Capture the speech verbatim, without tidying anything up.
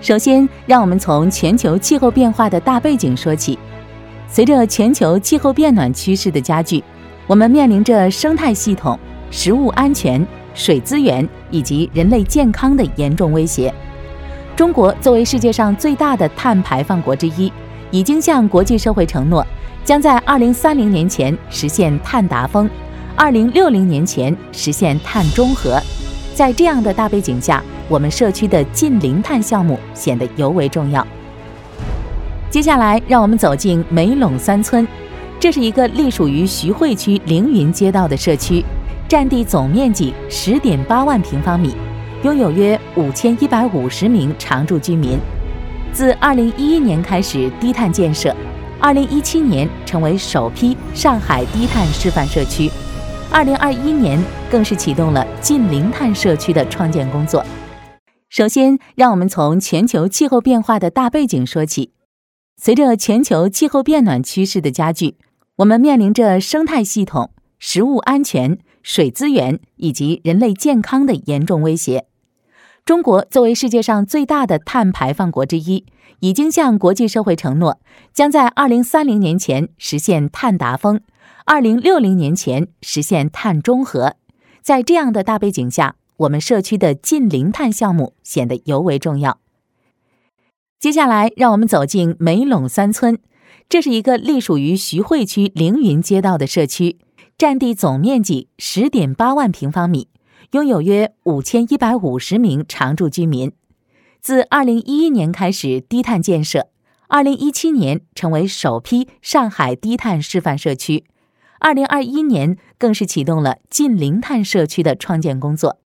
首先，让我们从全球气候变化的大背景说起。随着全球气候变暖趋势的加剧，我们面临着生态系统、食物安全、水资源以及人类健康的严重威胁。中国作为世界上最大的碳排放国之一，已经向国际社会承诺，将在二零三零年前实现碳达峰，二零六零年前实现碳中和。在这样的大背景下，我们社区的近零碳项目显得尤为重要。接下来，让我们走进梅陇三村，这是一个隶属于徐汇区凌云街道的社区，占地总面积十点八万平方米，拥有约五千一百五十名常住居民。自二零一一年开始低碳建设，二零一七年成为首批上海低碳示范社区，二零二一年更是启动了近零碳社区的创建工作。首先，让我们从全球气候变化的大背景说起。随着全球气候变暖趋势的加剧，我们面临着生态系统、食物安全、水资源以及人类健康的严重威胁。中国作为世界上最大的碳排放国之一，已经向国际社会承诺，将在二零三零年前实现碳达峰，二零六零年前实现碳中和。在这样的大背景下，我们社区的近零碳项目显得尤为重要。接下来，让我们走进梅陇三村，这是一个隶属于徐汇区凌云街道的社区，占地总面积十点八万平方米，拥有约五千一百五十名常住居民。自二零一一年开始低碳建设，二零一七年成为首批上海低碳示范社区，二零二一年更是启动了近零碳社区的创建工作。